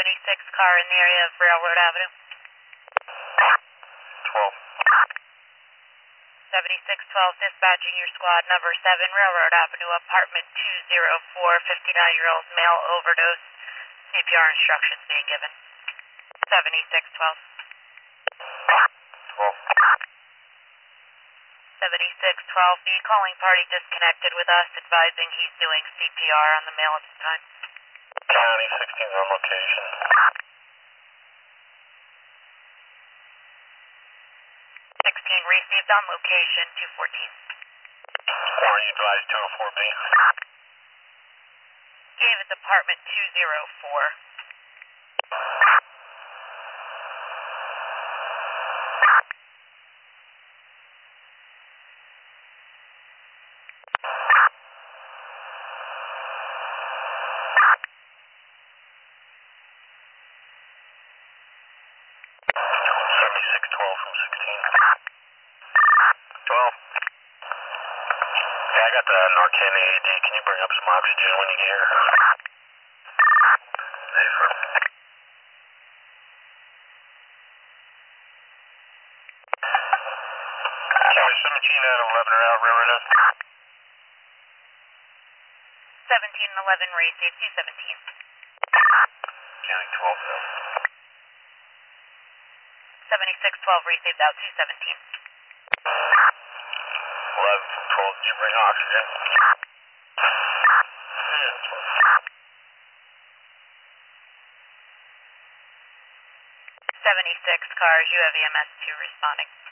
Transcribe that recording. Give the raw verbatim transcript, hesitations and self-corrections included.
seventy-six car in the area of Railroad Avenue. twelve. seventy-six twelve dispatching your squad number seven, Railroad Avenue, apartment two oh four, fifty-nine-year-old male overdose. C P R instructions being given. seventy-six twelve. twelve. seventy-six twelve, the calling party disconnected with us, advising he's doing C P R on the male at this time. County sixteen on location. sixteen received on location, two fourteen. Or you advised two oh four B? Gave at apartment two oh four. seventy-six twelve from sixteen. twelve. Yeah, I got the Narcan A E D. Can you bring up some oxygen when you get here? Hey, sir. County seventeen and eleven are out, Railroad. seventeen and eleven received, two seventeen. County twelve though. seventy-six twelve received out, two seventeen. eleven from twelve, did you bring oxygen? Yeah, twelve. seventy-six cars, you have E M S two responding.